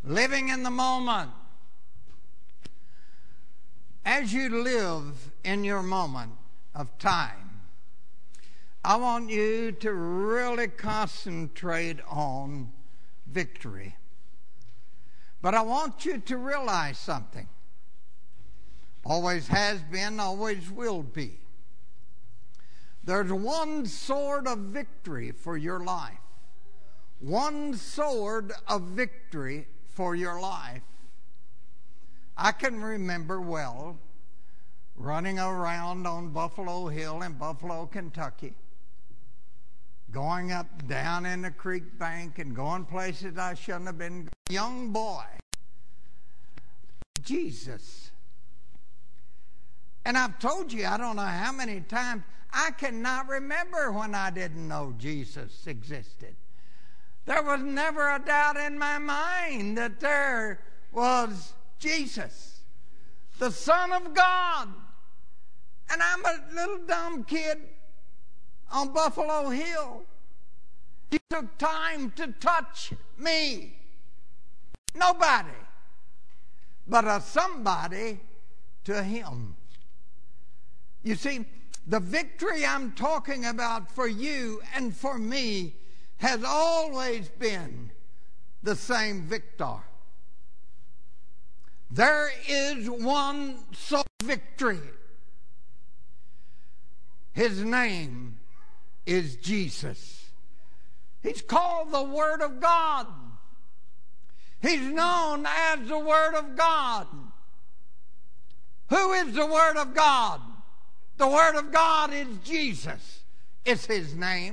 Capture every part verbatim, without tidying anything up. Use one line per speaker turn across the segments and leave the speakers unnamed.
living in the moment. As you live in your moment of time, I want you to really concentrate on victory. But I want you to realize something. Always has been, always will be. There's one sword of victory for your life. One sword of victory for your life. I can remember well running around on Buffalo Hill in Buffalo, Kentucky, going up down in the creek bank and going places I shouldn't have been. Young boy, Jesus. And I've told you, I don't know how many times, I cannot remember when I didn't know Jesus existed. There was never a doubt in my mind that there was Jesus, the Son of God. And I'm a little dumb kid on Buffalo Hill. He took time to touch me. Nobody, but a somebody to him. You see, the victory I'm talking about for you and for me has always been the same victor. There is one sole victory. His name is Jesus. He's called the Word of God. He's known as the Word of God. Who is the Word of God? The Word of God is Jesus. It's His name.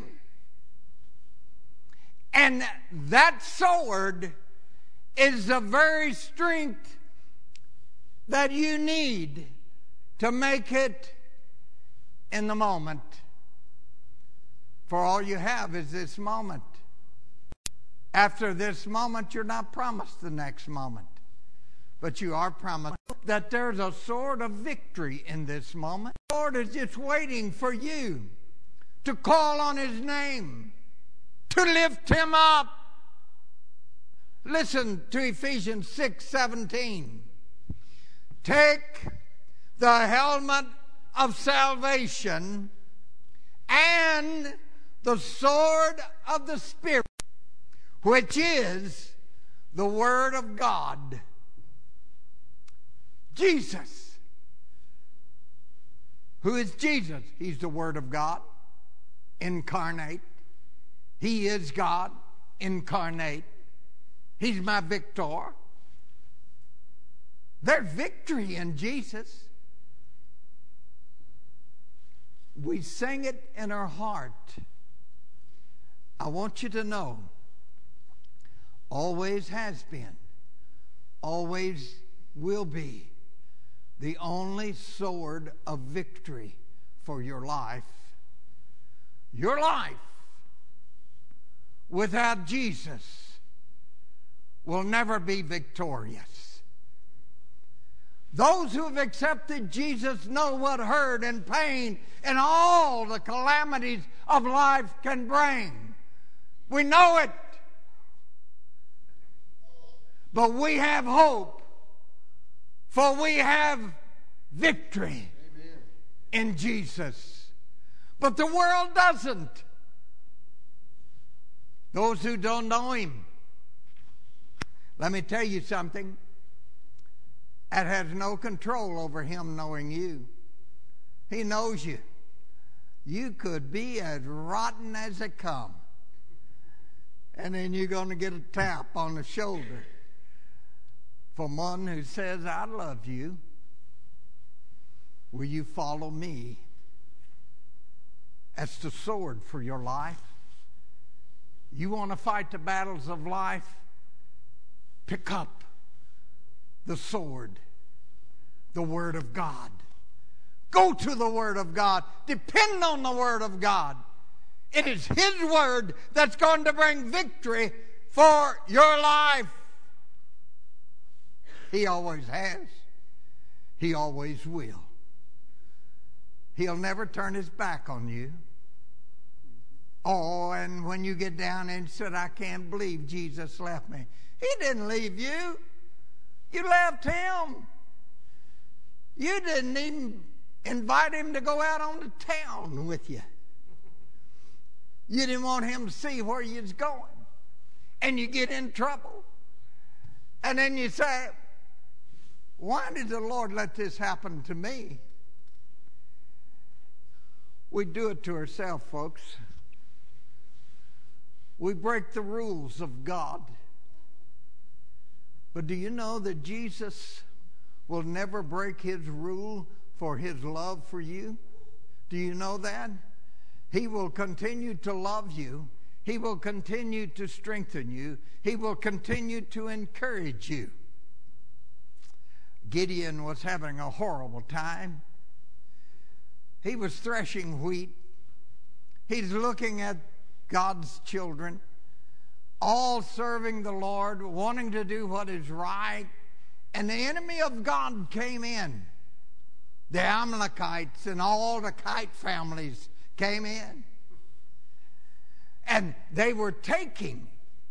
And that sword is the very strength that you need to make it in the moment. For all you have is this moment. After this moment, you're not promised the next moment. But you are promised that there's a sword of victory in this moment. The Lord is just waiting for you to call on His name, to lift Him up. Listen to Ephesians six seventeen. Take the helmet of salvation and the sword of the Spirit, which is the Word of God. Jesus. Who is Jesus? He's the Word of God, incarnate. He is God, incarnate. He's my victor. There's victory in Jesus. We sing it in our heart. I want you to know, always has been, always will be, the only sword of victory for your life. Your life without Jesus will never be victorious. Those who have accepted Jesus know what hurt and pain and all the calamities of life can bring. We know it. But we have hope, for we have victory. Amen. In Jesus. But the world doesn't. Those who don't know Him. Let me tell you something. That has no control over Him knowing you. He knows you. You could be as rotten as they come. And then you're going to get a tap on the shoulder from one who says, I love you. Will you follow me? That's the sword for your life. You want to fight the battles of life? Pick up the sword, the Word of God. Go to the Word of God. Depend on the Word of God. It is His Word that's going to bring victory for your life. He always has. He always will. He'll never turn His back on you. Oh, and when you get down and said, I can't believe Jesus left me. He didn't leave you. You left him. You didn't even invite him to go out on the town with you. You didn't want him to see where you was going. And you get in trouble. And then you say, why did the Lord let this happen to me? We do it to ourselves, folks. We break the rules of God. But do you know that Jesus will never break his rule for his love for you? Do you know that? He will continue to love you. He will continue to strengthen you. He will continue to encourage you. Gideon was having a horrible time. He was threshing wheat. He's looking at God's children, all serving the Lord, wanting to do what is right. And the enemy of God came in. The Amalekites and all the kite families came in. And they were taking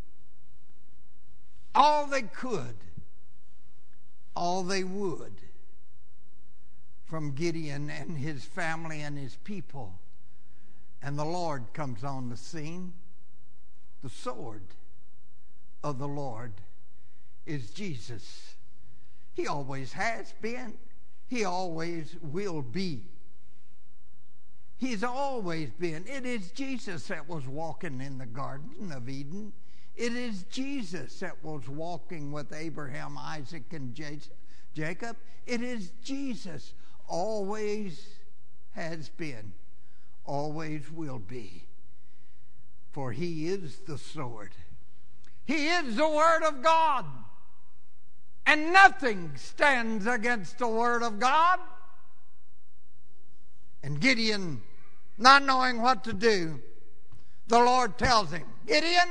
all they could, all they would, from Gideon and his family and his people. And the Lord comes on the scene. The sword of the Lord is Jesus. He always has been. He always will be. He's always been. It is Jesus that was walking in the Garden of Eden. It is Jesus that was walking with Abraham, Isaac, and Jacob. It is Jesus. Always has been. Always will be. For he is the sword. He is the Word of God. And nothing stands against the Word of God. And Gideon, not knowing what to do, the Lord tells him, Gideon,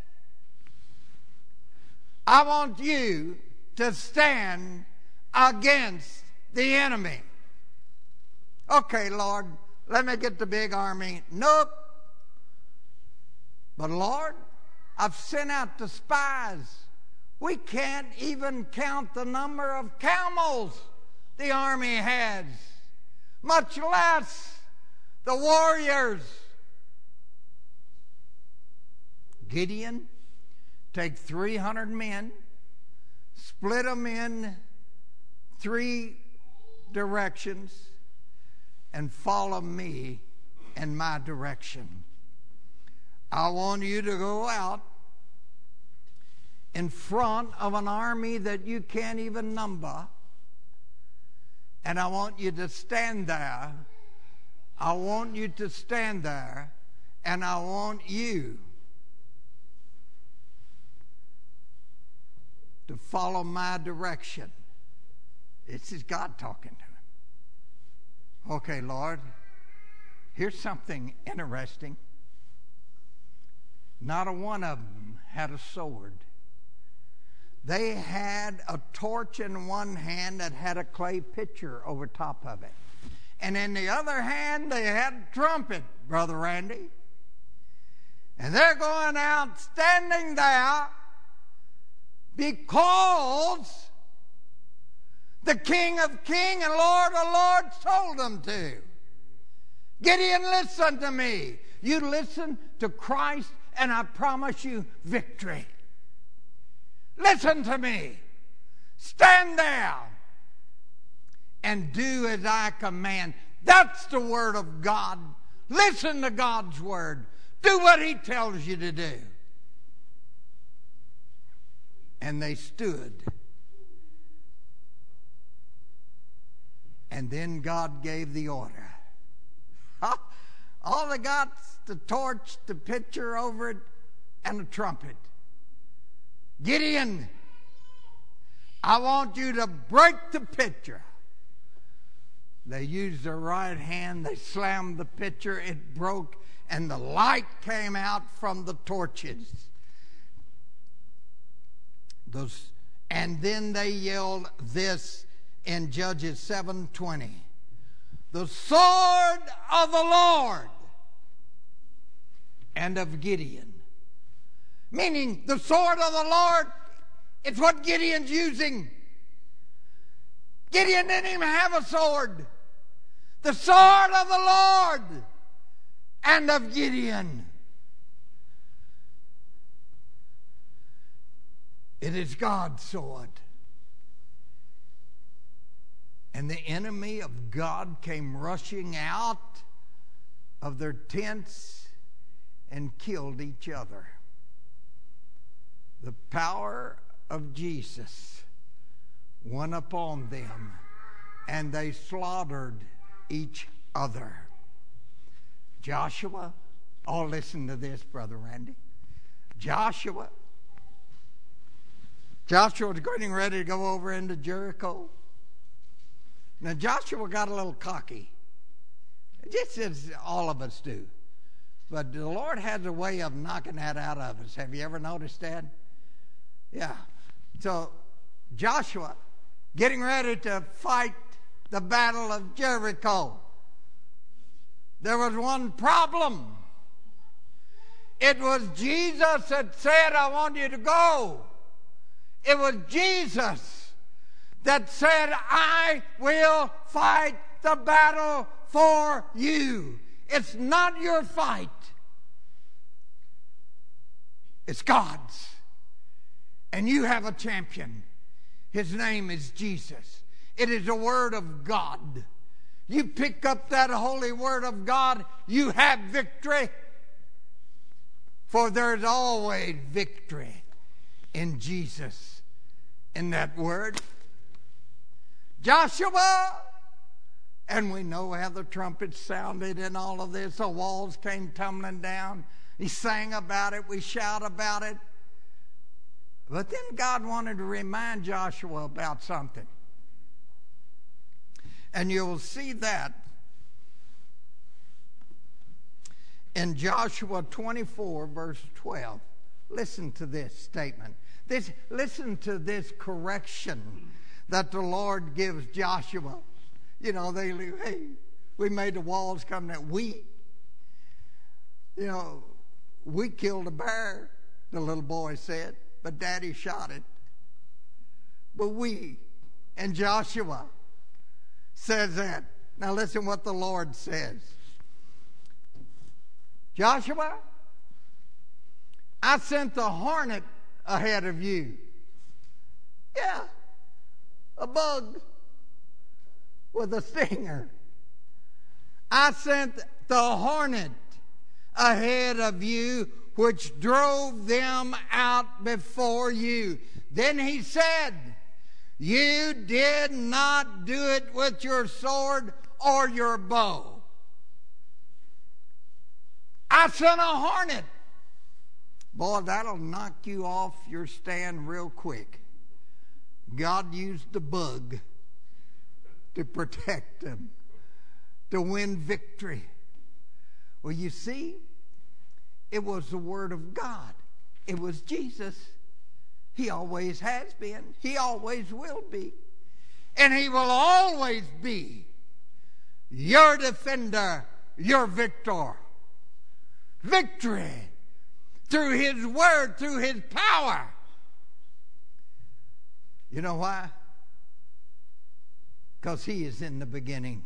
I want you to stand against the enemy. Okay, Lord, let me get the big army. Nope. But Lord, I've sent out the spies. We can't even count the number of camels the army has, much less the warriors. Gideon, take three hundred men, split them in three directions, and follow me in my direction. I want you to go out in front of an army that you can't even number. And I want you to stand there. I want you to stand there. And I want you to follow my direction. This is God talking to him. Okay, Lord, here's something interesting. Not a one of them had a sword. They had a torch in one hand that had a clay pitcher over top of it. And in the other hand, they had a trumpet, Brother Randy. And they're going out standing there because the King of Kings and Lord of Lords told them to. Gideon, listen to me. You listen to Christ, and I promise you victory. Listen to me. Stand there and do as I command. That's the Word of God. Listen to God's Word. Do what He tells you to do. And they stood. And then God gave the order. All they got's the torch, the pitcher over it, and a trumpet. Gideon, I want you to break the pitcher. They used their right hand. They slammed the pitcher. It broke, and the light came out from the torches. Those, and then they yelled this in Judges seven twenty. The sword of the Lord and of Gideon. Meaning the sword of the Lord, it's what Gideon's using. Gideon didn't even have a sword. The sword of the Lord and of Gideon. It is God's sword. And the enemy of God came rushing out of their tents and killed each other. The power of Jesus went upon them, and they slaughtered each other. Joshua, oh, listen to this, Brother Randy. Joshua, Joshua was getting ready to go over into Jericho. Now, Joshua got a little cocky, just as all of us do. But the Lord has a way of knocking that out of us. Have you ever noticed that? Yeah. So, Joshua, getting ready to fight the battle of Jericho. There was one problem. It was Jesus that said, I want you to go. It was Jesus that said, I will fight the battle for you. It's not your fight. It's God's. And you have a champion. His name is Jesus. It is the Word of God. You pick up that holy Word of God, you have victory. For there's always victory in Jesus, in that Word. Joshua, and we know how the trumpets sounded and all of this. The walls came tumbling down. He sang about it. We shout about it. But then God wanted to remind Joshua about something. And you'll see that in Joshua twenty-four, verse twelve. Listen to this statement. This, listen to this correction that the Lord gives Joshua. You know, they, hey, we made the walls come down. We, you know, we killed a bear, the little boy said, but Daddy shot it. But we, and Joshua says that. Now listen what the Lord says. Joshua, I sent the hornet ahead of you. Yeah, a bug with a stinger. I sent the hornet ahead of you, which drove them out before you. Then he said, you did not do it with your sword or your bow. I sent a hornet. Boy, that'll knock you off your stand real quick. God used the bug to protect them, to win victory. Well, you see, it was the Word of God. It was Jesus. He always has been. He always will be. And He will always be your defender, your victor. Victory through His Word, through His power. You know why? Because He is in the beginning.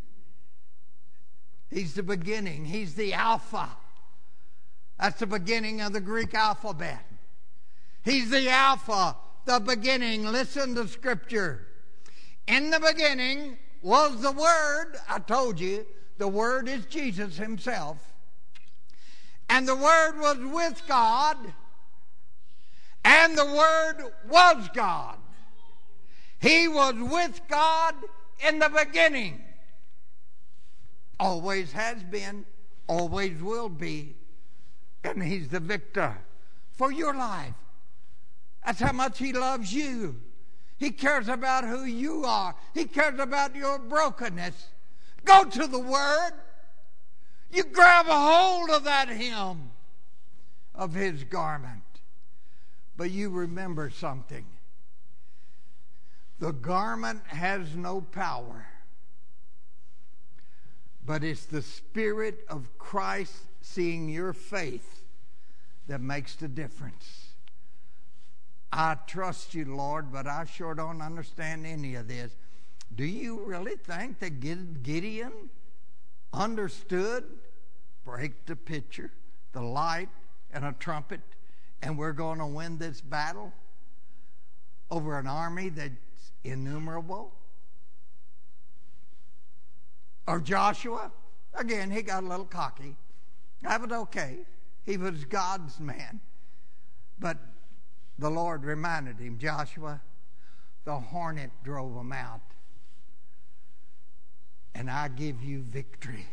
He's the beginning. He's the Alpha. That's the beginning of the Greek alphabet. He's the Alpha, the beginning. Listen to Scripture. In the beginning was the Word. I told you, the Word is Jesus Himself. And the Word was with God. And the Word was God. He was with God in the beginning. Always has been, always will be. And He's the victor for your life. That's how much He loves you. He cares about who you are. He cares about your brokenness. Go to the Word. You grab a hold of that hem of His garment. But you remember something. The garment has no power. But it's the Spirit of Christ seeing your faith that makes the difference. I trust you, Lord, but I sure don't understand any of this. Do you really think that Gideon understood? Break the pitcher, the light, and a trumpet, and we're going to win this battle over an army that's innumerable? Or Joshua? Again, he got a little cocky. That was okay. He was God's man. But the Lord reminded him, Joshua, the hornet drove them out. And I give you victory.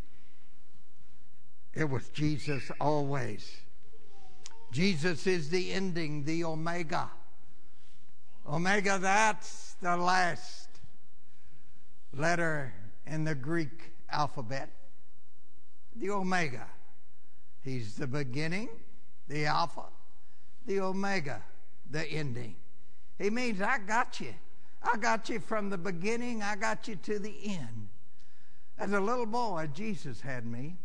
It was Jesus always. Jesus is the ending, the Omega. Omega, that's the last letter in the Greek alphabet. The Omega. He's the beginning, the Alpha, the Omega, the ending. He means I got you. I got you from the beginning. I got you to the end. As a little boy, Jesus had me.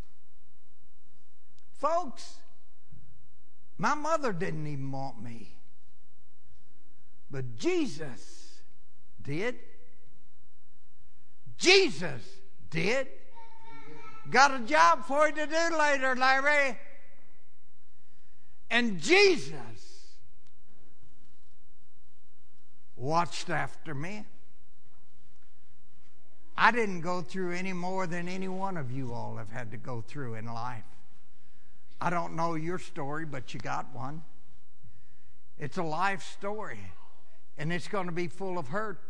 Folks, my mother didn't even want me. But Jesus did. Jesus did. Got a job for you to do later, Larry. And Jesus watched after me. I didn't go through any more than any one of you all have had to go through in life. I don't know your story, but you got one. It's a life story, and it's going to be full of hurt.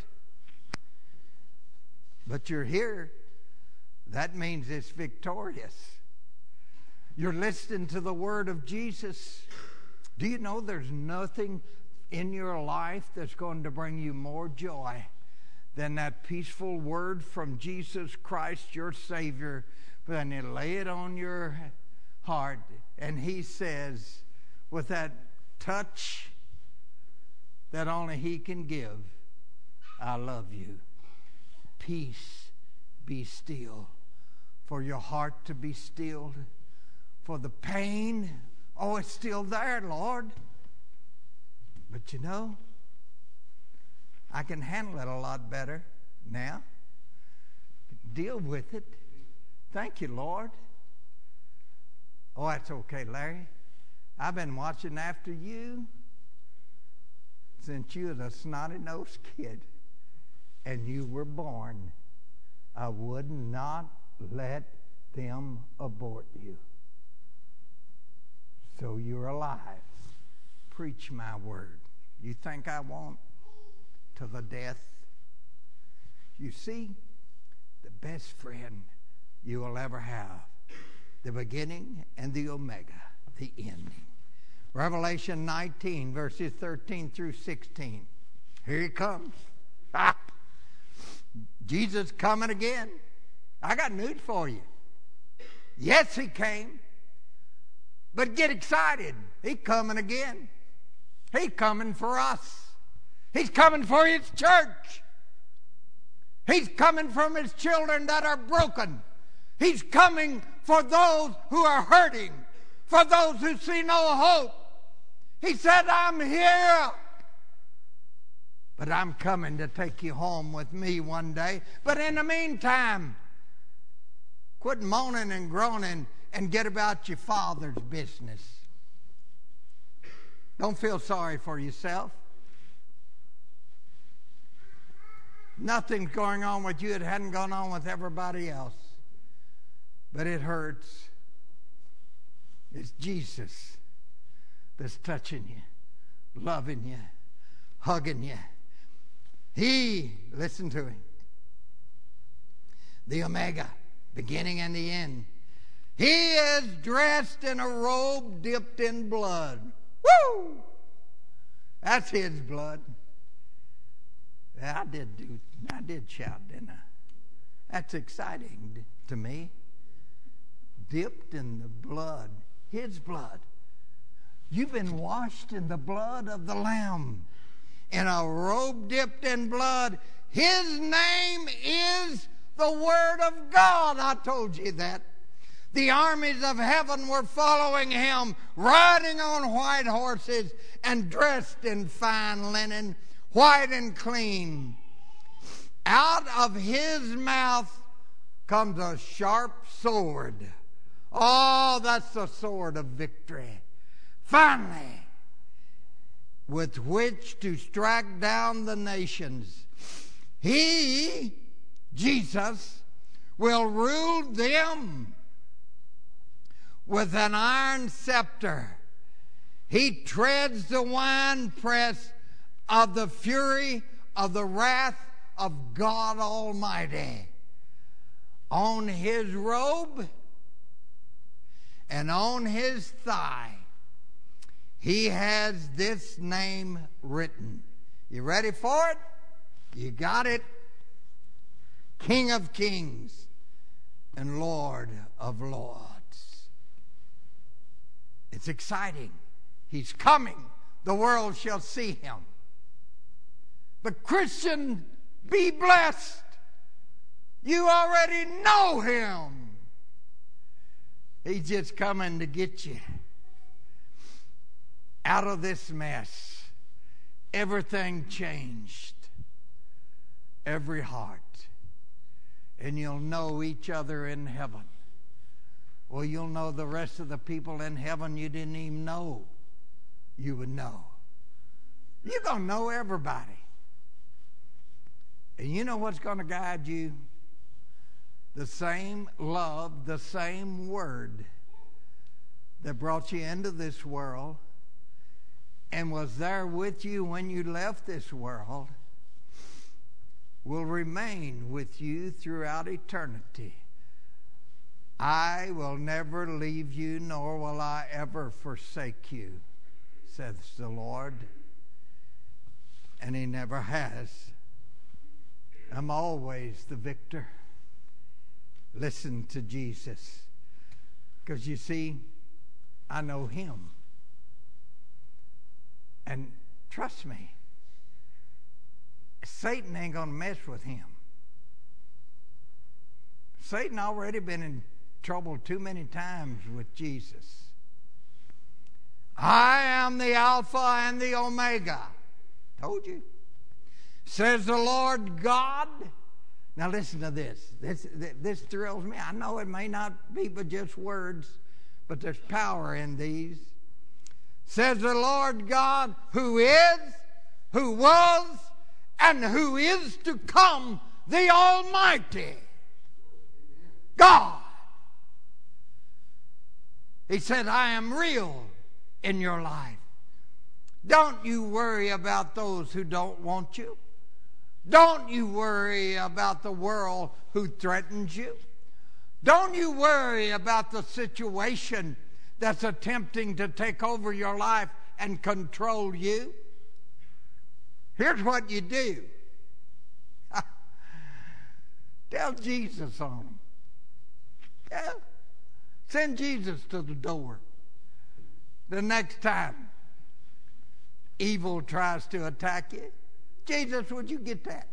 But you're here. That means it's victorious. You're listening to the word of Jesus. Do you know there's nothing in your life that's going to bring you more joy than that peaceful word from Jesus Christ, your Savior? Then you lay it on your heart, and he says, with that touch that only he can give, I love you. Peace, be still. For your heart to be stilled. For the pain, oh, it's still there, Lord. But you know, I can handle it a lot better now. Deal with it. Thank you, Lord. Oh, that's okay, Larry. I've been watching after you since you was a snotty-nosed kid and you were born. I would not let them abort you. So you're alive. Preach my word. You think I won't? To the death. You see, the best friend you will ever have. The beginning and the Omega, the ending. Revelation nineteen, verses thirteen through sixteen. Here he comes. Ah! Jesus coming again. I got news for you. Yes, he came. But get excited. He's coming again. He's coming for us. He's coming for his church. He's coming from his children that are broken. He's coming for those who are hurting, for those who see no hope. He said, I'm here. But I'm coming to take you home with me one day. But in the meantime, quit moaning and groaning and get about your Father's business. Don't feel sorry for yourself. Nothing's going on with you. It hadn't gone on with everybody else. But it hurts. It's Jesus that's touching you, loving you, hugging you. He, listen to him, the Omega, beginning and the end. He is dressed in a robe dipped in blood. Woo! That's his blood. Yeah, I did do, I did shout, didn't I? That's exciting to me. Dipped in the blood, his blood. You've been washed in the blood of the Lamb. In a robe dipped in blood. His name is the Word of God. I told you that. The armies of heaven were following him, riding on white horses and dressed in fine linen, white and clean. Out of his mouth comes a sharp sword. Oh, that's the sword of victory. Finally, with which to strike down the nations. He, Jesus, will rule them with an iron scepter. He treads the winepress of the fury of the wrath of God Almighty. On his robe and on his thigh, he has this name written. You ready for it? You got it? King of Kings and Lord of Lords. It's exciting. He's coming. The world shall see him. But Christian, be blessed. You already know him. He's just coming to get you out of this mess. Everything changed. Every heart. And you'll know each other in heaven. Well, you'll know the rest of the people in heaven you didn't even know you would know. You're going to know everybody. And you know what's going to guide you? The same love, the same word that brought you into this world and was there with you when you left this world will remain with you throughout eternity. I will never leave you, nor will I ever forsake you, says the Lord. And he never has. I'm always the victor. Listen to Jesus. Because you see, I know him. And trust me, Satan ain't going to mess with him. Satan already been in trouble too many times with Jesus. I am the Alpha and the Omega. Told you. Says the Lord God. Now listen to this. This, this thrills me. I know it may not be but just words, but there's power in these. Says the Lord God, who is, who was, and who is to come, the Almighty God. He said, I am real in your life. Don't you worry about those who don't want you. Don't you worry about the world who threatens you. Don't you worry about the situation that's attempting to take over your life and control you. Here's what you do. Tell Jesus on them. Yeah. Send Jesus to the door. The next time evil tries to attack you, Jesus, would you get that?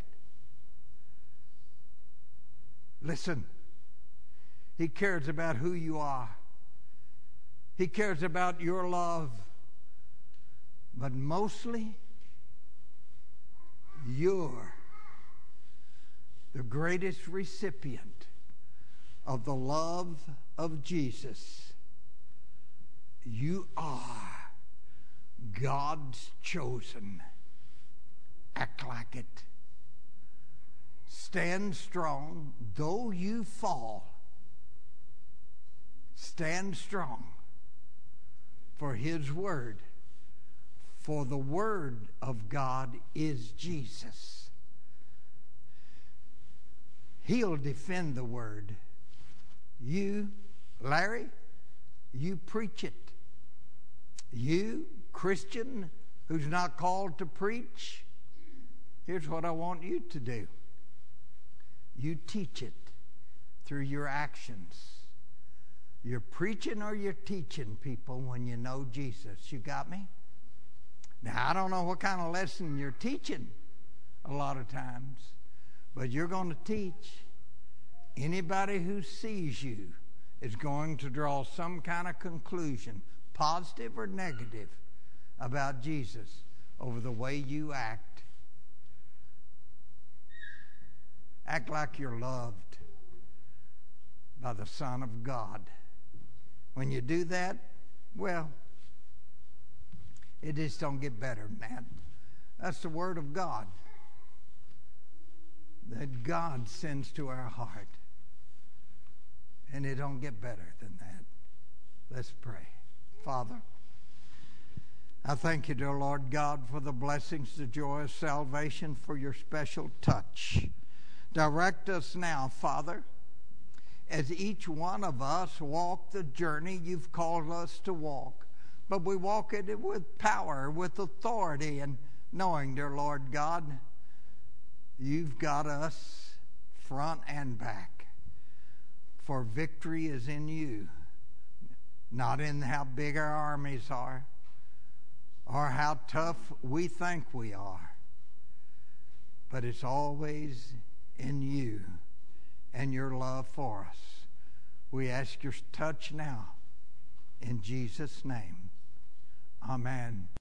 Listen, he cares about who you are. He cares about your love. But mostly, you're the greatest recipient of the love of Jesus. You are God's chosen. Act like it. Stand strong, though you fall. Stand strong for his word. For the word of God is Jesus. He'll defend the word. You, Larry, you preach it. You, Christian, who's not called to preach, here's what I want you to do. You teach it through your actions. You're preaching or you're teaching people when you know Jesus. You got me? Now, I don't know what kind of lesson you're teaching a lot of times, but you're going to teach. Anybody who sees you is going to draw some kind of conclusion, positive or negative, about Jesus over the way you act. Act like you're loved by the Son of God. When you do that, well, it just don't get better than that. That's the Word of God that God sends to our heart. And it don't get better than that. Let's pray. Father, I thank you, dear Lord God, for the blessings, the joy of salvation, for your special touch. Direct us now, Father, as each one of us walk the journey you've called us to walk. But we walk it with power, with authority, and knowing, dear Lord God, you've got us front and back. For victory is in you, not in how big our armies are or how tough we think we are, but it's always in you and your love for us. We ask your touch now in Jesus' name. Amen.